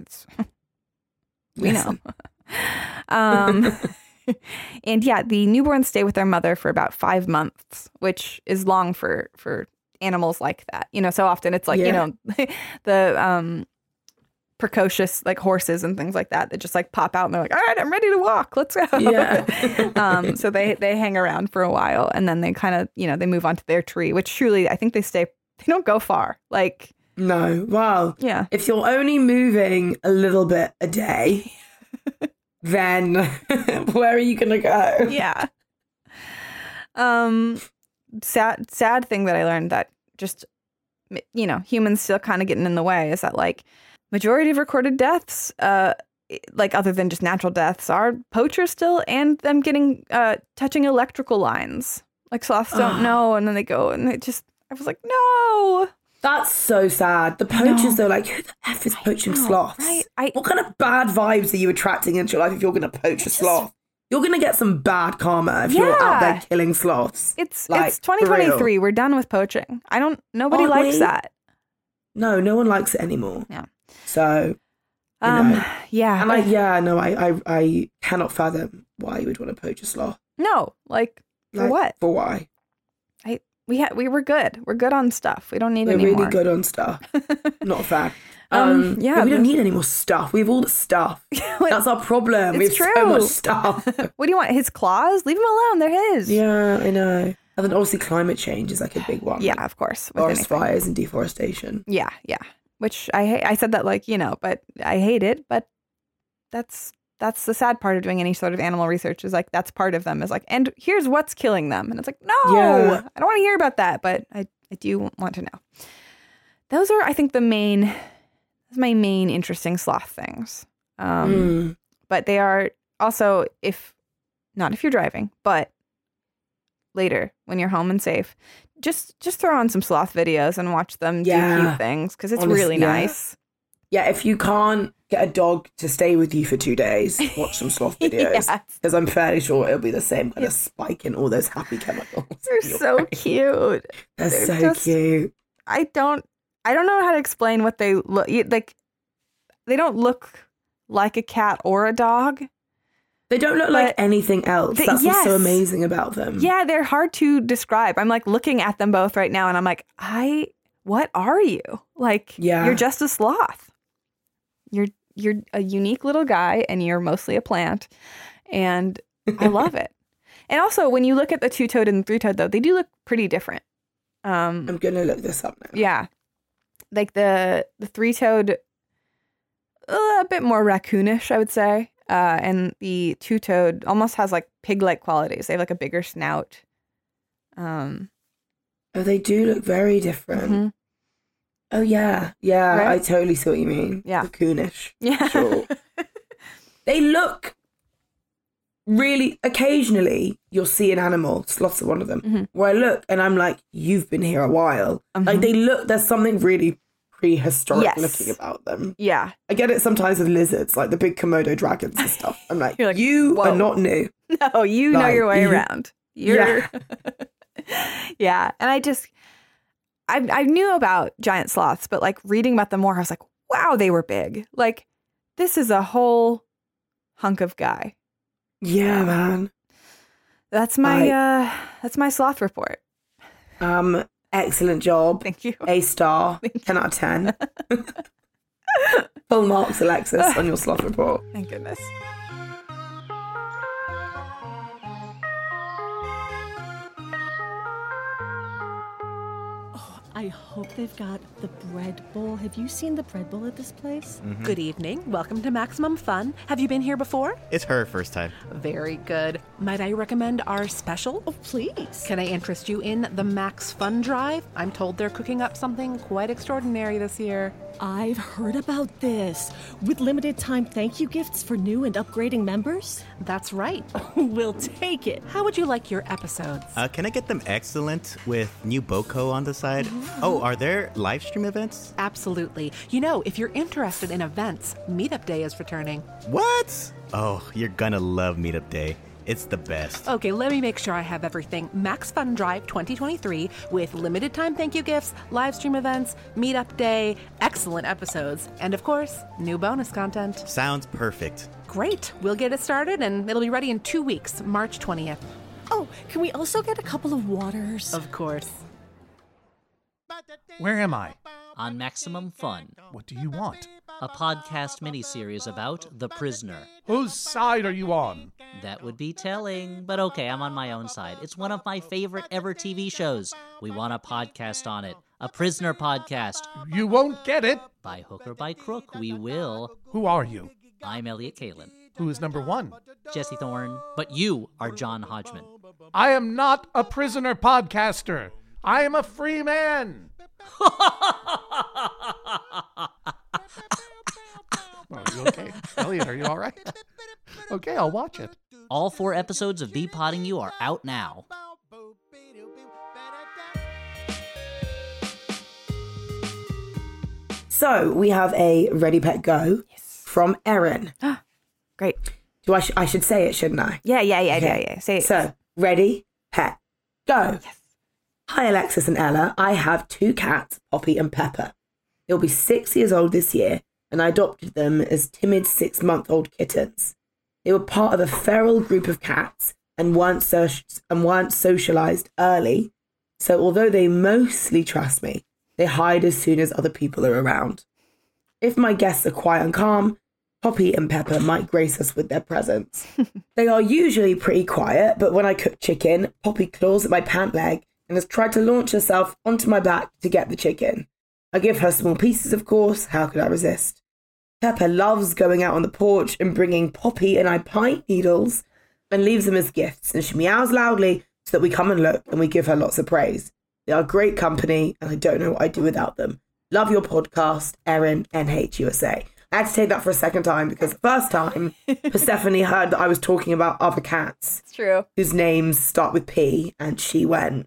Speaker 2: we know. um, and yeah, the newborns stay with their mother for about five months, which is long for for animals like that. You know, so often it's like, yeah. you know, the um. precocious like horses and things like that that just like pop out and they're like, all right, I'm ready to walk, let's go.
Speaker 1: Yeah.
Speaker 2: um so they they hang around for a while and then they kind of, you know, they move on to their tree, which truly I think they stay they don't go far. Like
Speaker 1: no. Wow.
Speaker 2: Yeah.
Speaker 1: If you're only moving a little bit a day, then where are you gonna go?
Speaker 2: Yeah. Um sad sad thing that I learned that just, you know, humans still kind of getting in the way is that like majority of recorded deaths, uh, like other than just natural deaths, are poachers still and them getting uh, touching electrical lines. Like sloths don't know, and then they go and they just. I was like, no.
Speaker 1: That's so sad. The poachers, though, like, who the F is poaching
Speaker 2: know,
Speaker 1: sloths?
Speaker 2: Right? I,
Speaker 1: what kind of bad vibes are you attracting into your life if you're going to poach a sloth? You're going to get some bad karma if
Speaker 2: yeah.
Speaker 1: you're out there killing sloths.
Speaker 2: It's
Speaker 1: like,
Speaker 2: it's twenty twenty-three. We're done with poaching. I don't. Nobody
Speaker 1: Aren't
Speaker 2: likes
Speaker 1: we?
Speaker 2: that.
Speaker 1: No, no one likes it anymore.
Speaker 2: Yeah.
Speaker 1: So, you
Speaker 2: um,
Speaker 1: know.
Speaker 2: yeah.
Speaker 1: And like, yeah, no, I, I, I cannot fathom why you would want to poach a sloth.
Speaker 2: No, like, for
Speaker 1: like,
Speaker 2: what?
Speaker 1: For why?
Speaker 2: I we had we were good. We're good on stuff. We don't need
Speaker 1: We're
Speaker 2: any
Speaker 1: really
Speaker 2: more.
Speaker 1: good on stuff. Not a fan.
Speaker 2: Um,
Speaker 1: Um,
Speaker 2: yeah,
Speaker 1: but we don't
Speaker 2: there's-
Speaker 1: need any more stuff. We have all the stuff.
Speaker 2: Wait,
Speaker 1: That's our problem. we have
Speaker 2: it's
Speaker 1: so
Speaker 2: true.
Speaker 1: much stuff.
Speaker 2: What do you want? His claws? Leave him alone. They're his.
Speaker 1: Yeah, I know. And then obviously climate change is like a big one.
Speaker 2: Yeah,
Speaker 1: like
Speaker 2: of course. with
Speaker 1: forest
Speaker 2: anything.
Speaker 1: fires and deforestation.
Speaker 2: Yeah, yeah. Which I hate. I said that like, you know, but I hate it. But that's that's the sad part of doing any sort of animal research is like that's part of them is like, and here's what's killing them. And it's like, no,
Speaker 1: Yeah.
Speaker 2: I don't want to hear about that. But I, I do want to know. Those are, I think, the main, my main interesting sloth things. Um,
Speaker 1: Mm.
Speaker 2: But they are also, if not if you're driving, but later when you're home and safe, just just throw on some sloth videos and watch them
Speaker 1: Yeah.
Speaker 2: do cute things because it's
Speaker 1: Honestly,
Speaker 2: really
Speaker 1: yeah.
Speaker 2: nice.
Speaker 1: Yeah, if you can't get a dog to stay with you for two days, watch some sloth videos.
Speaker 2: Yes.
Speaker 1: Because I'm fairly sure it'll be the same kind of spike in all those happy chemicals.
Speaker 2: They're
Speaker 1: in your
Speaker 2: so
Speaker 1: brain.
Speaker 2: cute.
Speaker 1: They're,
Speaker 2: They're
Speaker 1: so
Speaker 2: just-
Speaker 1: cute.
Speaker 2: I don't I don't know how to explain what they look like. They don't look like a cat or a dog.
Speaker 1: They don't look like
Speaker 2: But
Speaker 1: anything else.
Speaker 2: they-
Speaker 1: That's what's so
Speaker 2: yes.
Speaker 1: amazing about them.
Speaker 2: Yeah, they're hard to describe. I'm like looking at them both right now and I'm like, I what are you? Like
Speaker 1: Yeah.
Speaker 2: you're just a sloth. You're you're a unique little guy and you're mostly a plant. And I love it. And also when you look at the two-toed and the three-toed though, they do look pretty different. Um
Speaker 1: I'm going to look this up now.
Speaker 2: Yeah. Like the the three-toed, uh, a bit more raccoonish, I would say. Uh, and the two-toed almost has like pig-like qualities. They have like a bigger snout. Um,
Speaker 1: Oh, they do look very different.
Speaker 2: mhm.
Speaker 1: Oh, yeah. Yeah,
Speaker 2: Right?
Speaker 1: I totally see what you mean.
Speaker 2: Yeah.
Speaker 1: Raccoonish.
Speaker 2: Yeah.
Speaker 1: Sure. They look really, occasionally you'll see an animal, sloths are one of them,
Speaker 2: Mhm.
Speaker 1: where I look and I'm like, you've been here a while. Like
Speaker 2: Mhm.
Speaker 1: they look, there's something really prehistoric
Speaker 2: Yes.
Speaker 1: looking about them.
Speaker 2: Yeah.
Speaker 1: I get it sometimes with lizards, like the big Komodo dragons and stuff. I'm like,
Speaker 2: You're like,
Speaker 1: you
Speaker 2: whoa.
Speaker 1: are not new.
Speaker 2: No, you know
Speaker 1: Like,
Speaker 2: your way
Speaker 1: you-
Speaker 2: around. You're yeah. And I just I I knew about giant sloths, but like reading about them more, I was like, wow, they were big. Like this is a whole hunk of guy.
Speaker 1: Yeah, man.
Speaker 2: That's my
Speaker 1: I-
Speaker 2: uh, that's my sloth report.
Speaker 1: Um, excellent job.
Speaker 2: Thank you.
Speaker 1: A star. ten out of ten. Full marks, Alexis, on your sloth report.
Speaker 2: Thank goodness.
Speaker 3: I hope they've got the bread bowl. Have you seen the bread bowl at this place?
Speaker 4: Mm-hmm.
Speaker 5: Good evening. Welcome to Maximum Fun. Have you been here before?
Speaker 4: It's her first time.
Speaker 5: Very good. Might I recommend our special?
Speaker 3: Oh, please.
Speaker 5: Can I interest you in the Max Fun Drive? I'm told they're cooking up something quite extraordinary this year.
Speaker 3: I've heard about this. With limited time thank you gifts for new and upgrading members?
Speaker 5: That's right.
Speaker 3: We'll take it.
Speaker 5: How would you like your episodes?
Speaker 4: Uh, can I get them excellent with new Boko on the side? Oh, are there live stream events?
Speaker 5: Absolutely. You know, if you're interested in events, Meetup Day is returning.
Speaker 4: What? Oh, you're gonna love Meetup Day. It's the best.
Speaker 5: Okay, let me make sure I have everything. Max Fun Drive twenty twenty-three with limited time thank you gifts, live stream events, Meetup Day, excellent episodes, and of course, new bonus content.
Speaker 4: Sounds perfect.
Speaker 5: Great. We'll get it started and it'll be ready in two weeks, March twentieth.
Speaker 3: Oh, can we also get a couple of waters?
Speaker 5: Of course.
Speaker 6: Where am I?
Speaker 7: On Maximum Fun,
Speaker 6: What do you want?
Speaker 7: a podcast miniseries about The Prisoner.
Speaker 6: Whose side are you on?
Speaker 7: That would be telling, but okay, I'm on my own side. It's one of my favorite ever T V shows. We want a podcast on it. A Prisoner podcast.
Speaker 6: You won't get it.
Speaker 7: By hook or by crook, we will.
Speaker 6: Who are you?
Speaker 7: I'm Elliot Kalin.
Speaker 6: Who is number one?
Speaker 7: Jesse Thorne, but you are John Hodgman.
Speaker 6: I am not a prisoner podcaster. I am a free man. Are you okay? Elliot, are you all right? Okay, I'll watch it.
Speaker 7: All four episodes of B-Podding You are out now.
Speaker 1: So we have a Ready Pet Go
Speaker 2: Yes.
Speaker 1: from Erin.
Speaker 2: Great.
Speaker 1: Do I, sh- I should say it, shouldn't I?
Speaker 2: Yeah, yeah, yeah,
Speaker 1: Okay.
Speaker 2: yeah, yeah. Say it.
Speaker 1: So, Ready, Pet, Go.
Speaker 2: Yes.
Speaker 1: Hi, Alexis and Ella. I have two cats, Poppy and Pepper. They'll be six years old this year, and I adopted them as timid six-month-old kittens. They were part of a feral group of cats and weren't, so- and weren't socialized early, so although they mostly trust me, they hide as soon as other people are around. If my guests are quiet and calm, Poppy and Pepper might grace us with their presence. They are usually pretty quiet, but when I cook chicken, Poppy claws at my pant leg and has tried to launch herself onto my back to get the chicken. I give her small pieces, of course. How could I resist? Pepper loves going out on the porch and bringing Poppy and I pine needles and leaves them as gifts, and she meows loudly so that we come and look and we give her lots of praise. They are great company, and I don't know what I'd do without them. Love your podcast, Erin, N H U S A. I had to take that for a second time because the first time Persephone heard that I was talking about other cats
Speaker 2: It's true.
Speaker 1: whose names start with P, and she went,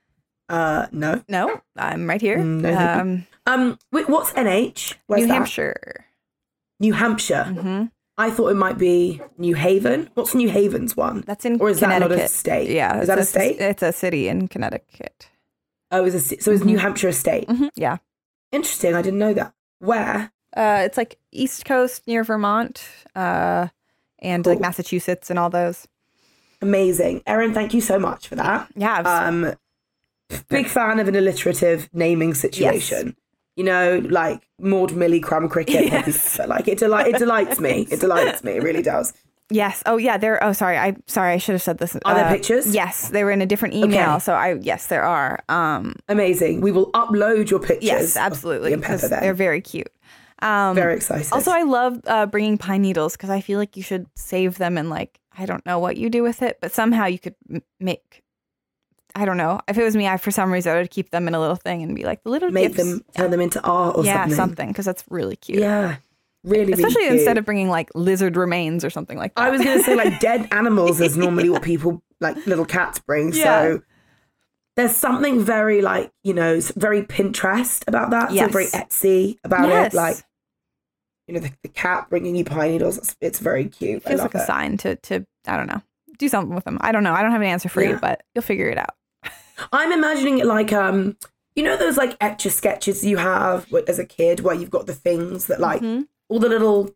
Speaker 1: uh, no.
Speaker 2: No, I'm right here.
Speaker 1: Mm, no, thank you.
Speaker 2: um,
Speaker 1: Um, wait, what's N H? Where's
Speaker 2: New
Speaker 1: that?
Speaker 2: Hampshire.
Speaker 1: New Hampshire.
Speaker 2: hmm
Speaker 1: I thought it might be New Haven. What's New Haven's one?
Speaker 2: That's in
Speaker 1: Or is that
Speaker 2: Connecticut.
Speaker 1: not a state?
Speaker 2: Yeah.
Speaker 1: Is that a
Speaker 2: it's
Speaker 1: state?
Speaker 2: It's a city in Connecticut.
Speaker 1: Oh, it's a, ci- so it's New Hampshire a state.
Speaker 2: Mhm, yeah.
Speaker 1: Interesting. I didn't know that. Where?
Speaker 2: Uh, it's like East Coast near Vermont, uh, and
Speaker 1: Cool.
Speaker 2: like Massachusetts and all those.
Speaker 1: Amazing. Erin, thank you so much for that.
Speaker 2: Yeah.
Speaker 1: Um, big fan of an alliterative naming situation. You know, like Maud Millie, Crumb Cricket, Poppy
Speaker 2: Yes.
Speaker 1: Pepper. Like it, deli- it delights me. It delights me. It really does.
Speaker 2: yes. Oh, yeah. There. Oh, sorry. I sorry. I should have said this.
Speaker 1: Are there
Speaker 2: Uh,
Speaker 1: pictures?
Speaker 2: Yes, they were in a different email.
Speaker 1: Okay.
Speaker 2: So I yes, there are. Um,
Speaker 1: Amazing. We will upload your pictures.
Speaker 2: yes,
Speaker 1: of
Speaker 2: absolutely.
Speaker 1: Poppy and Pepper
Speaker 2: Because
Speaker 1: then.
Speaker 2: they're very cute. Um,
Speaker 1: Very excited.
Speaker 2: Also, I love uh, bringing pine needles because I feel like you should save them and like I don't know what you do with it, but somehow you could m- make. I don't know. If it was me, I for some reason I would keep them in a little thing and be like the little
Speaker 1: Make
Speaker 2: gifts.
Speaker 1: them, turn them into art or
Speaker 2: yeah,
Speaker 1: something.
Speaker 2: something because that's really cute.
Speaker 1: Yeah. Really,
Speaker 2: Especially
Speaker 1: really
Speaker 2: instead
Speaker 1: cute.
Speaker 2: of bringing like lizard remains or something like that.
Speaker 1: I was going to say like dead animals is normally what people like little cats bring.
Speaker 2: Yeah.
Speaker 1: So there's something very like, you know, s- very Pinterest about that.
Speaker 2: Yes.
Speaker 1: So very Etsy about
Speaker 2: Yes.
Speaker 1: it. Like, you know, the, the cat bringing you pine needles. It's, it's very cute. I
Speaker 2: feels
Speaker 1: love
Speaker 2: like a
Speaker 1: it.
Speaker 2: sign to to I don't know, do something with them. I don't know. I don't have an answer for you,
Speaker 1: Yeah.
Speaker 2: but you'll figure it out.
Speaker 1: I'm imagining it like, um, you know, those like etch a sketches you have wh- as a kid where you've got the things that like
Speaker 2: Mhm.
Speaker 1: all the little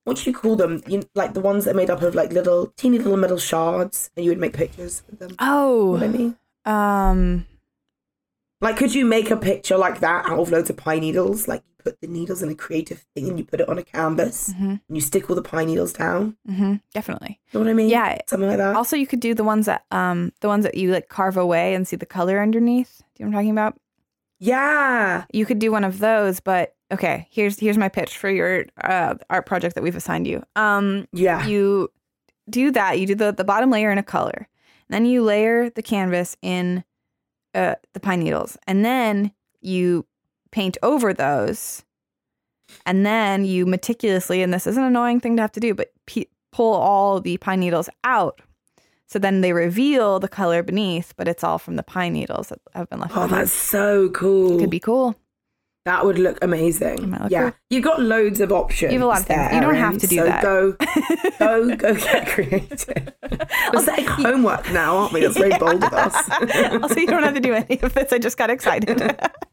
Speaker 1: what do you call them? You, like the ones that are made up of like little, teeny little metal shards, and you would make pictures with them.
Speaker 2: Oh.
Speaker 1: What I mean?
Speaker 2: Um,
Speaker 1: like, could you make a picture like that out of loads of pine needles? Like, you put the needles in a creative thing and you put it on a canvas
Speaker 2: mm-hmm.
Speaker 1: and you stick all the pine needles down.
Speaker 2: Mm-hmm. Definitely.
Speaker 1: You know what I mean?
Speaker 2: Yeah.
Speaker 1: Something like that.
Speaker 2: Also, you could do the ones that, um, the ones that you like carve away and see the color underneath. Do you know what I'm talking about?
Speaker 1: Yeah.
Speaker 2: You could do one of those, but okay, here's here's my pitch for your uh, art project that we've assigned you. Um,
Speaker 1: Yeah.
Speaker 2: You do that. You do the, the bottom layer in a color. Then you layer the canvas in uh, the pine needles. And then you paint over those. And then you meticulously, and this is an annoying thing to have to do, but pe- pull all the pine needles out. So then they reveal the color beneath, but it's all from the pine needles that have been left
Speaker 1: Oh,
Speaker 2: behind.
Speaker 1: that's so cool.
Speaker 2: Could be cool.
Speaker 1: That would look amazing.
Speaker 2: might look
Speaker 1: Yeah.
Speaker 2: cool.
Speaker 1: You've got loads of options.
Speaker 2: You have a lot of things.
Speaker 1: there,
Speaker 2: You don't
Speaker 1: Erin,
Speaker 2: have to do
Speaker 1: so
Speaker 2: that.
Speaker 1: Go, go, go get creative. We're setting homework now, aren't we? That's very bold of us.
Speaker 2: Also, you don't have to do any of this. I just got excited.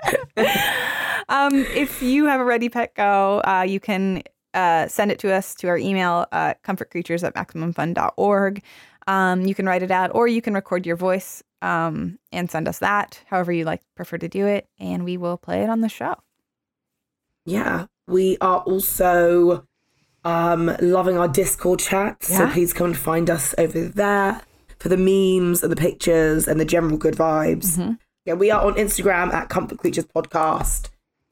Speaker 2: um, if you have a Ready Pet Go, uh, you can uh, send it to us to our email, uh, comfort creatures at maximum fun dot org. Um, you can write it out, or you can record your voice um, and send us that, however you like prefer to do it, and we will play it on the show.
Speaker 1: Yeah. We are also um, loving our Discord chat, so
Speaker 2: Yeah.
Speaker 1: please come and find us over there for the memes and the pictures and the general good vibes.
Speaker 2: Mm-hmm.
Speaker 1: Yeah, we are on Instagram at Comfort Creatures Podcast,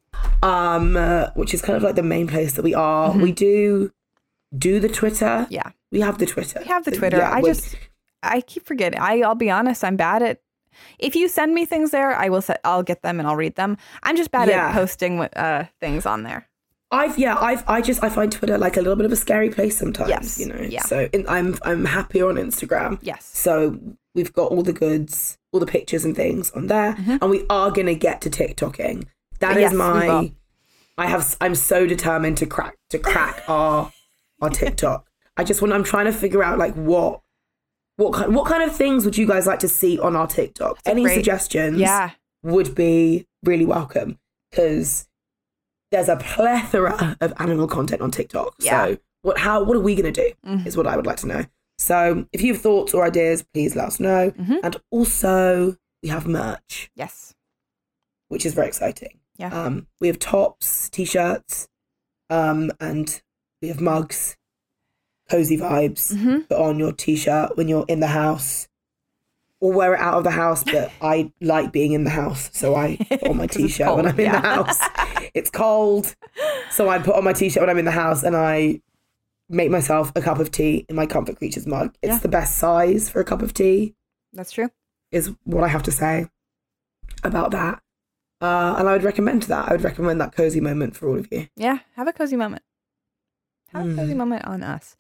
Speaker 1: um, uh, which is kind of like the main place that we are.
Speaker 2: Mm-hmm.
Speaker 1: We do do the Twitter.
Speaker 2: Yeah.
Speaker 1: We have the Twitter.
Speaker 2: We have the Twitter.
Speaker 1: Yeah,
Speaker 2: I
Speaker 1: we're-
Speaker 2: just, I keep forgetting. I, I'll be honest, I'm bad at, if you send me things there, I will set, I'll get them and I'll read them. I'm just bad
Speaker 1: Yeah.
Speaker 2: at posting uh, things on there.
Speaker 1: I've yeah I've I just I find Twitter like a little bit of a scary place sometimes.
Speaker 2: Yes,
Speaker 1: You know.
Speaker 2: yeah.
Speaker 1: So in, I'm I'm happier on Instagram.
Speaker 2: Yes.
Speaker 1: So we've got all the goods, all the pictures and things on there,
Speaker 2: Mm-hmm.
Speaker 1: and we are gonna get to TikToking. That is
Speaker 2: Yes, we
Speaker 1: my.
Speaker 2: will.
Speaker 1: I have. I'm so determined to crack to crack our our TikTok. I just want. I'm trying to figure out like what. What kind, what kind of things would you guys like to see on our TikTok?
Speaker 2: a
Speaker 1: Any
Speaker 2: great-
Speaker 1: suggestions
Speaker 2: Yeah.
Speaker 1: would be really welcome, because there's a plethora of animal content on TikTok.
Speaker 2: Yeah.
Speaker 1: So what how what are we going to do
Speaker 2: Mhm.
Speaker 1: is what I would like to know. So if you have thoughts or ideas, please let us know.
Speaker 2: Mhm.
Speaker 1: And also we have merch,
Speaker 2: Yes.
Speaker 1: which is very exciting.
Speaker 2: Yeah.
Speaker 1: Um, we have tops, t-shirts, um, and we have mugs, cozy vibes.
Speaker 2: Mm-hmm.
Speaker 1: Put on your t-shirt when you're in the house, or wear it out of the house. But I like being in the house, so I put on my
Speaker 2: 'Cause it's
Speaker 1: t-shirt when
Speaker 2: cold,
Speaker 1: I'm in
Speaker 2: yeah.
Speaker 1: the house. It's cold, so I put on my t-shirt when I'm in the house, and I make myself a cup of tea in my Comfort Creatures mug. It's
Speaker 2: Yeah.
Speaker 1: the best size for a cup of tea,
Speaker 2: That's true.
Speaker 1: is what I have to say about that. Uh, and I would recommend that. I would recommend that cozy moment for all of you.
Speaker 2: Yeah. Have a cozy moment. Have a cozy
Speaker 1: Mm.
Speaker 2: moment on us.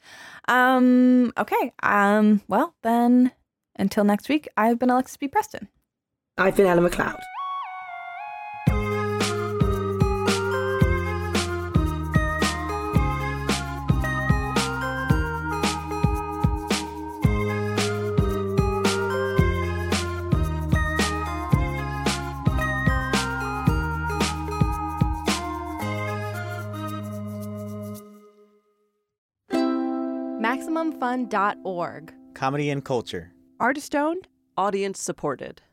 Speaker 2: Um, okay. Um, well, then until next week, I've been Alexis B. Preston.
Speaker 1: I've been Ella McLeod.
Speaker 8: maximum fun dot org.
Speaker 4: Comedy and culture.
Speaker 9: Artist owned, audience supported.